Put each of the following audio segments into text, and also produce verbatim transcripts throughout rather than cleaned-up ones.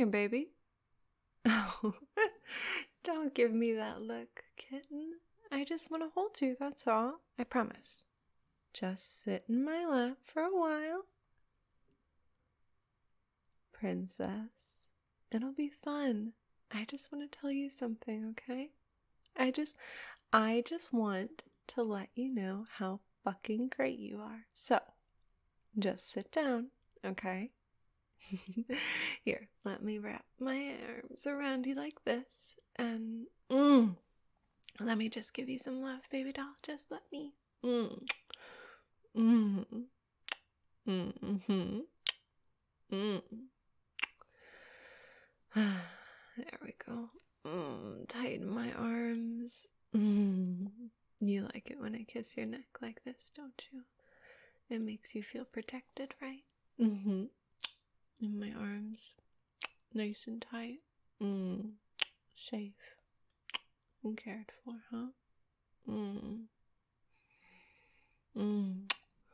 here, baby. Oh, don't give me that look, kitten. I just want to hold you, that's all. I promise. Just sit in my lap for a while. Princess, it'll be fun. I just want to tell you something, okay? I just, I just want to let you know how fucking great you are. So, just sit down, okay? Here, let me wrap my arms around you like this, and mm, let me just give you some love, baby doll. Just let me. Mm. Mm. Mm-hmm. Mm. There we go. Mm. Tighten my arms. Mm. You like it when I kiss your neck like this, don't you? It makes you feel protected, right? Mm-hmm. In my arms, nice and tight. Mm. Safe and cared for, huh? Mm. Mm.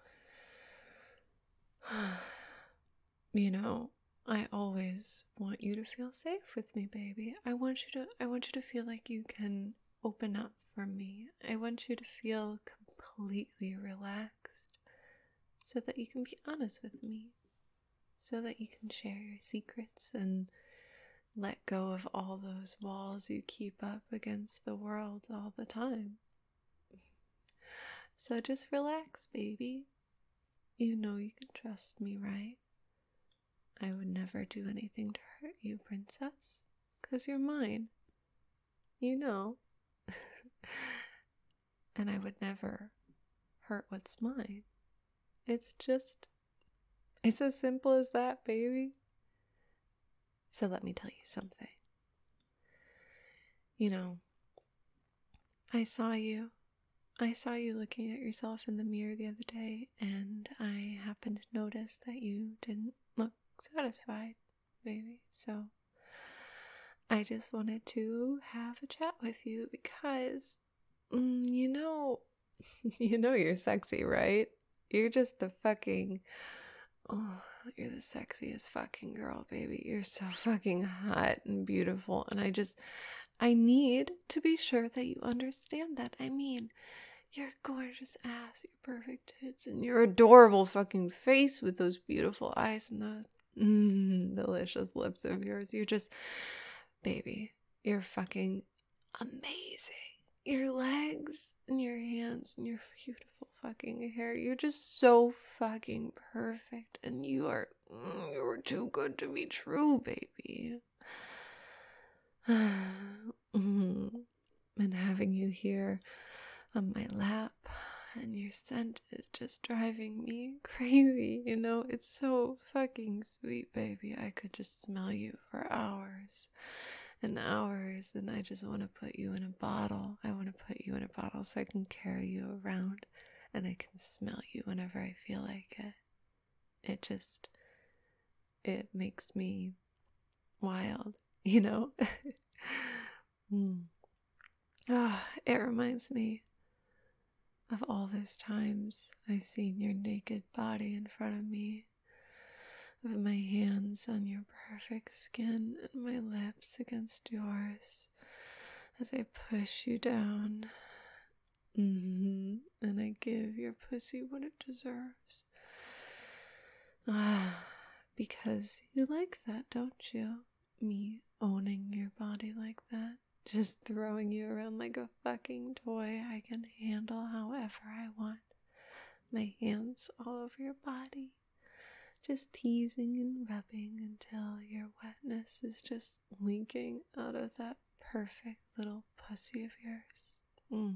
You know, I always want you to feel safe with me, baby. I want you to I want you to feel like you can open up for me. I want you to feel completely relaxed so that you can be honest with me. So that you can share your secrets and let go of all those walls you keep up against the world all the time. So just relax, baby. You know you can trust me, right? I would never do anything to hurt you, princess, 'cause you're mine. You know. And I would never hurt what's mine. It's just, it's as simple as that, baby. So let me tell you something. You know, I saw you. I saw you looking at yourself in the mirror the other day, and I happened to notice that you didn't look satisfied, baby. So I just wanted to have a chat with you because, mm, you know, you know you're sexy, right? You're just the fucking, oh, you're the sexiest fucking girl, baby. You're so fucking hot and beautiful, and I just, I need to be sure that you understand that. I mean, your gorgeous ass, your perfect tits, and your adorable fucking face with those beautiful eyes and those mm, delicious lips of yours. You're just, baby, you're fucking amazing. Your legs and your hands and your beautiful fucking hair. You're just so fucking perfect. And you are, mm, you are too good to be true, baby. mm. And having you here on my lap and your scent is just driving me crazy, you know? It's so fucking sweet, baby. I could just smell you for hours and hours, and I just want to put you in a bottle. I want to put you in a bottle so I can carry you around and I can smell you whenever I feel like it. It just, it makes me wild, you know? mm. Ah, it reminds me of all those times I've seen your naked body in front of me, of my hands on your perfect skin and my lips against yours as I push you down. Mm-hmm. And I give your pussy what it deserves. Ah, because you like that, don't you? Me owning your body like that. Just throwing you around like a fucking toy I can handle however I want. My hands all over your body. Just teasing and rubbing until your wetness is just leaking out of that perfect little pussy of yours. Mm.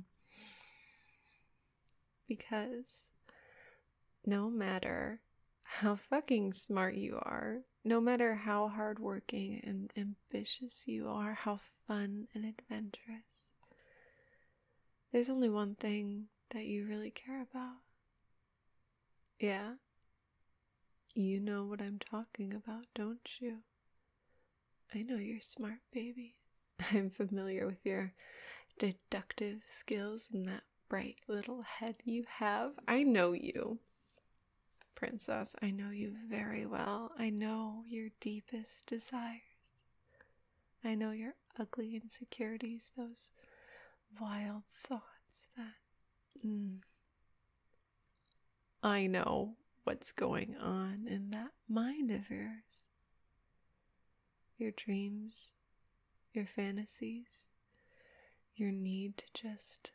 Because no matter how fucking smart you are, no matter how hardworking and ambitious you are, how fun and adventurous, there's only one thing that you really care about. Yeah? You know what I'm talking about, don't you? I know you're smart, baby. I'm familiar with your deductive skills and that bright little head you have. I know you, princess. I know you very well. I know your deepest desires. I know your ugly insecurities, those wild thoughts that... Mm, I know what's going on in that mind of yours. Your dreams, your fantasies, your need to just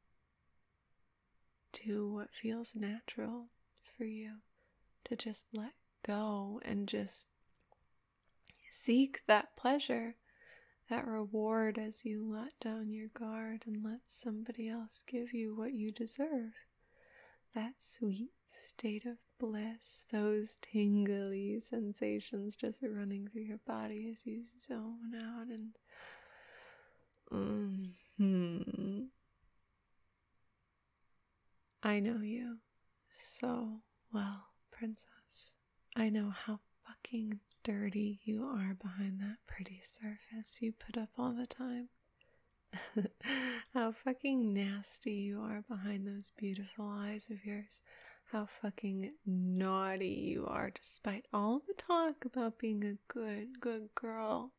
do what feels natural for you, to just let go and just seek that pleasure, that reward as you let down your guard and let somebody else give you what you deserve. That sweet state of bliss, those tingly sensations just running through your body as you zone out and mm-hmm. I know you so well, princess. I know how fucking dirty you are behind that pretty surface you put up all the time. How fucking nasty you are behind those beautiful eyes of yours. How fucking naughty you are despite all the talk about being a good, good girl.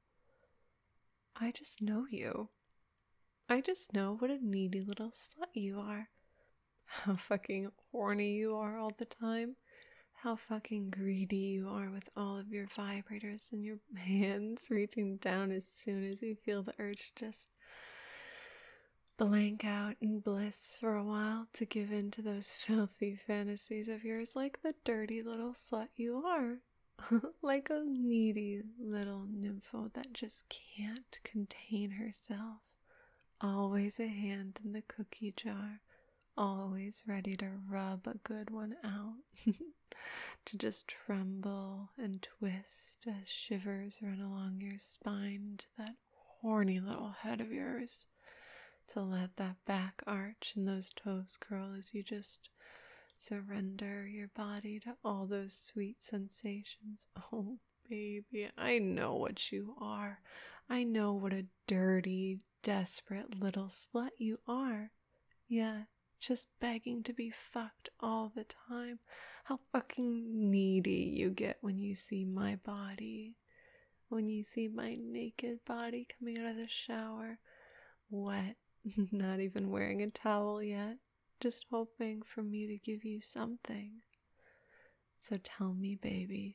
I just know you. I just know what a needy little slut you are. How fucking horny you are all the time. How fucking greedy you are with all of your vibrators and your hands reaching down as soon as you feel the urge to just blank out in bliss for a while to give in to those filthy fantasies of yours like the dirty little slut you are. Like a needy little nympho that just can't contain herself. Always a hand in the cookie jar. Always ready to rub a good one out. To just tremble and twist as shivers run along your spine to that horny little head of yours. To let that back arch and those toes curl as you just surrender your body to all those sweet sensations. Oh, baby, I know what you are. I know what a dirty, desperate little slut you are. Yeah, just begging to be fucked all the time. How fucking needy you get when you see my body. When you see my naked body coming out of the shower, wet. Not even wearing a towel yet, just hoping for me to give you something. So tell me, baby,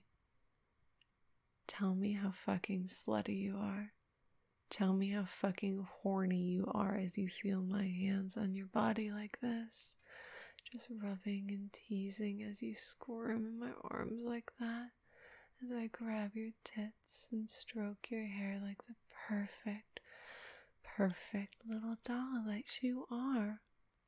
tell me how fucking slutty you are. Tell me how fucking horny you are as you feel my hands on your body like this, just rubbing and teasing as you squirm in my arms like that, as I grab your tits and stroke your hair like the perfect perfect little doll like you are.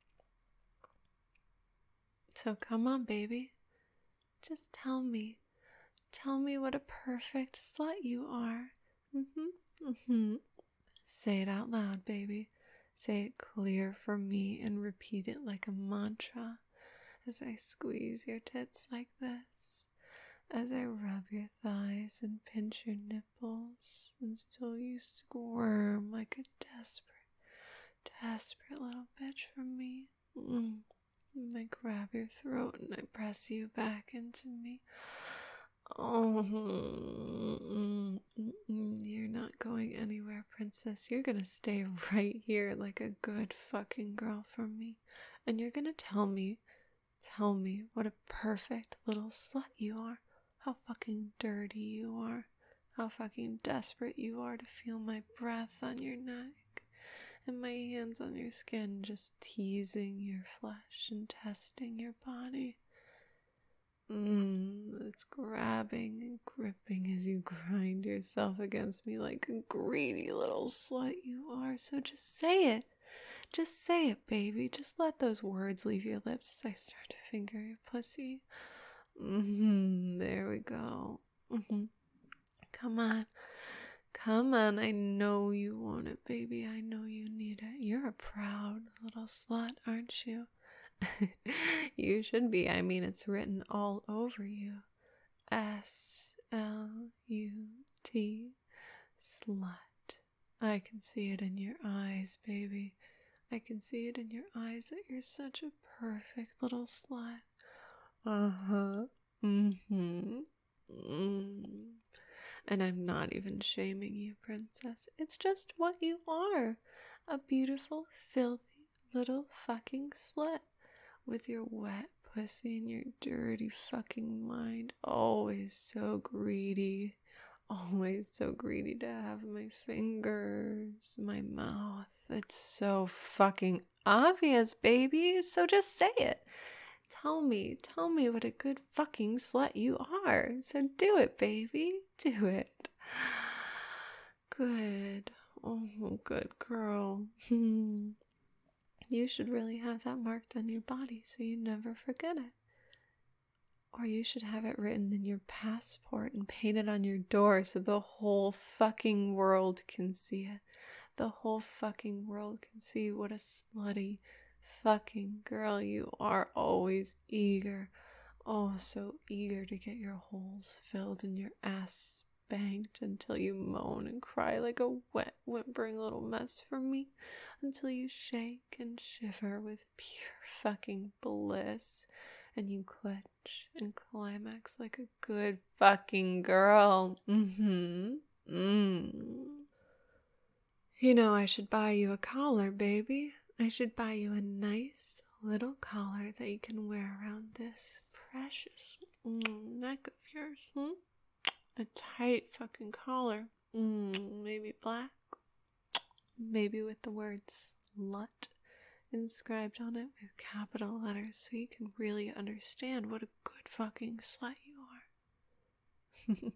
So come on, baby. Just tell me. Tell me what a perfect slut you are. Mm-hmm. Mm-hmm. Say it out loud, baby. Say it clear for me and repeat it like a mantra as I squeeze your tits like this. As I rub your thighs and pinch your nipples until you squirm like a desperate, desperate little bitch for me. Mm. And I grab your throat and I press you back into me. Oh, mm, mm, mm. You're not going anywhere, princess. You're gonna stay right here like a good fucking girl for me. And you're gonna tell me, tell me what a perfect little slut you are. How fucking dirty you are. How fucking desperate you are to feel my breath on your neck and my hands on your skin, just teasing your flesh and testing your body. Mmm, it's grabbing and gripping as you grind yourself against me like a greedy little slut you are. So just say it. Just say it, baby. Just let those words leave your lips as I start to finger your pussy. Mm-hmm, there we go. Mm-hmm. Come on. Come on, I know you want it, baby. I know you need it. You're a proud little slut, aren't you? You should be. I mean, it's written all over you. S L U T, slut. I can see it in your eyes, baby. I can see it in your eyes that you're such a perfect little slut. Uh-huh. Mm-hmm. Mm. And I'm not even shaming you, princess. It's just what you are. A beautiful, filthy little fucking slut. With your wet pussy and your dirty fucking mind. Always so greedy. Always so greedy to have my fingers, my mouth. It's so fucking obvious, baby. So just say it. Tell me, tell me what a good fucking slut you are. So do it, baby. Do it. Good. Oh, good girl. You should really have that marked on your body so you never forget it. Or you should have it written in your passport and painted on your door so the whole fucking world can see it. The whole fucking world can see what a slutty fucking girl you are, always eager. Oh, so eager to get your holes filled and your ass spanked until you moan and cry like a wet, whimpering little mess for me, until you shake and shiver with pure fucking bliss, and you clench and climax like a good fucking girl. Mm-hmm. Mm. You know, I should buy you a collar, baby. I should buy you a nice little collar that you can wear around this precious mm, neck of yours. Hmm? A tight fucking collar. Mm, maybe black. Maybe with the word slut inscribed on it with capital letters so you can really understand what a good fucking slut you are.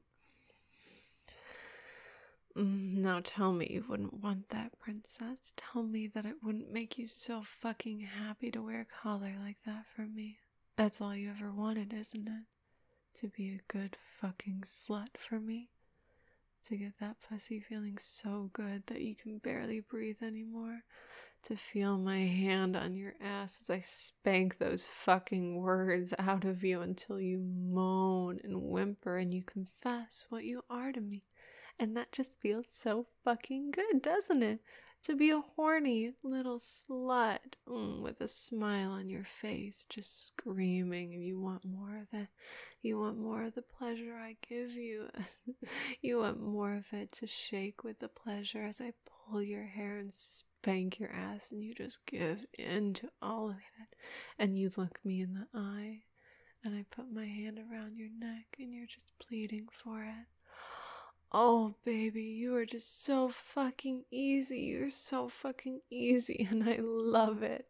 mm, now tell me you wouldn't want that, princess. Tell me that it wouldn't make you so fucking happy to wear a collar like that for me. That's all you ever wanted, isn't it? To be a good fucking slut for me. To get that pussy feeling so good that you can barely breathe anymore. To feel my hand on your ass as I spank those fucking words out of you until you moan and whimper and you confess what you are to me. And that just feels so fucking good, doesn't it? To be a horny little slut mm, with a smile on your face, just screaming, and you want more of it. You want more of the pleasure I give you. You want more of it to shake with the pleasure as I pull your hair and spank your ass, and you just give in to all of it. And you look me in the eye, and I put my hand around your neck, and you're just pleading for it. Oh, baby, you are just so fucking easy. You're so fucking easy, and I love it.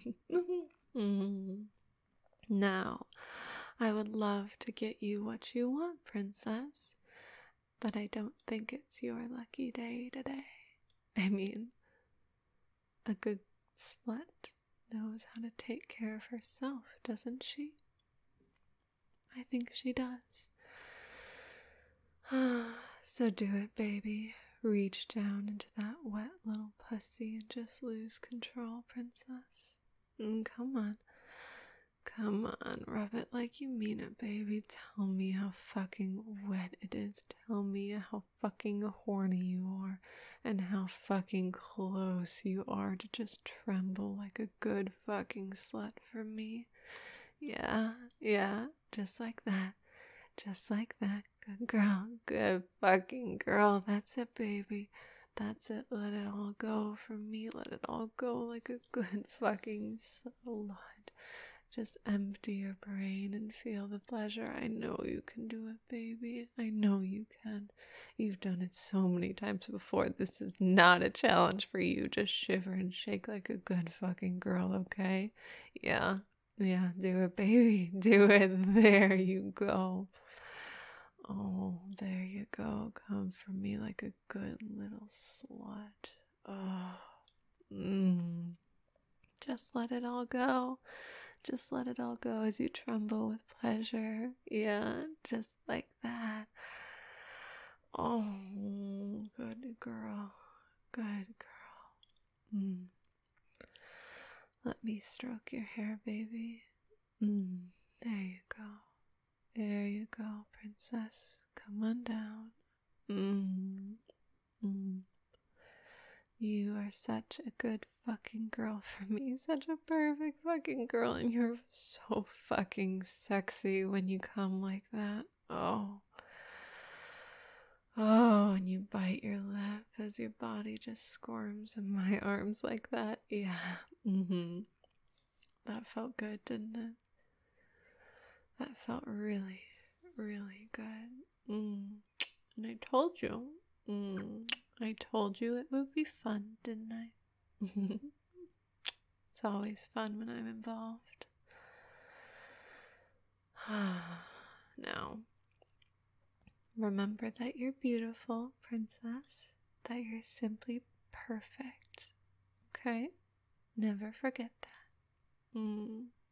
mm. Now, I would love to get you what you want, princess, but I don't think it's your lucky day today. I mean, a good slut knows how to take care of herself, doesn't she? I think she does. So do it, baby. Reach down into that wet little pussy and just lose control, princess. Mm, come on. Come on, rub it like you mean it, baby. Tell me how fucking wet it is. Tell me how fucking horny you are and how fucking close you are to just tremble like a good fucking slut for me. Yeah, yeah, just like that. Just like that. Good girl. Good fucking girl. That's it, baby. That's it. Let it all go from me. Let it all go like a good fucking slut. Just empty your brain and feel the pleasure. I know you can do it, baby. I know you can. You've done it so many times before. This is not a challenge for you. Just shiver and shake like a good fucking girl, okay? Yeah. Yeah, do it, baby. Do it. There you go. Oh, there you go. Come for me like a good little slut. Oh, mm. Just let it all go. Just let it all go as you tremble with pleasure. Yeah, just like that. Oh, good girl. Good girl. Mm. Let me stroke your hair, baby. Mm. There you go. There you go, princess. Come on down. Mm. Mm. You are such a good fucking girl for me. Such a perfect fucking girl. And you're so fucking sexy when you come like that. Oh. Oh, and you bite your lip as your body just squirms in my arms like that. Yeah. Mm-hmm. That felt good, didn't it? That felt really, really good. Mm. And I told you. Mm. I told you it would be fun, didn't I? It's always fun when I'm involved. Now, remember that you're beautiful, princess. That you're simply perfect. Okay? Never forget that. Mm.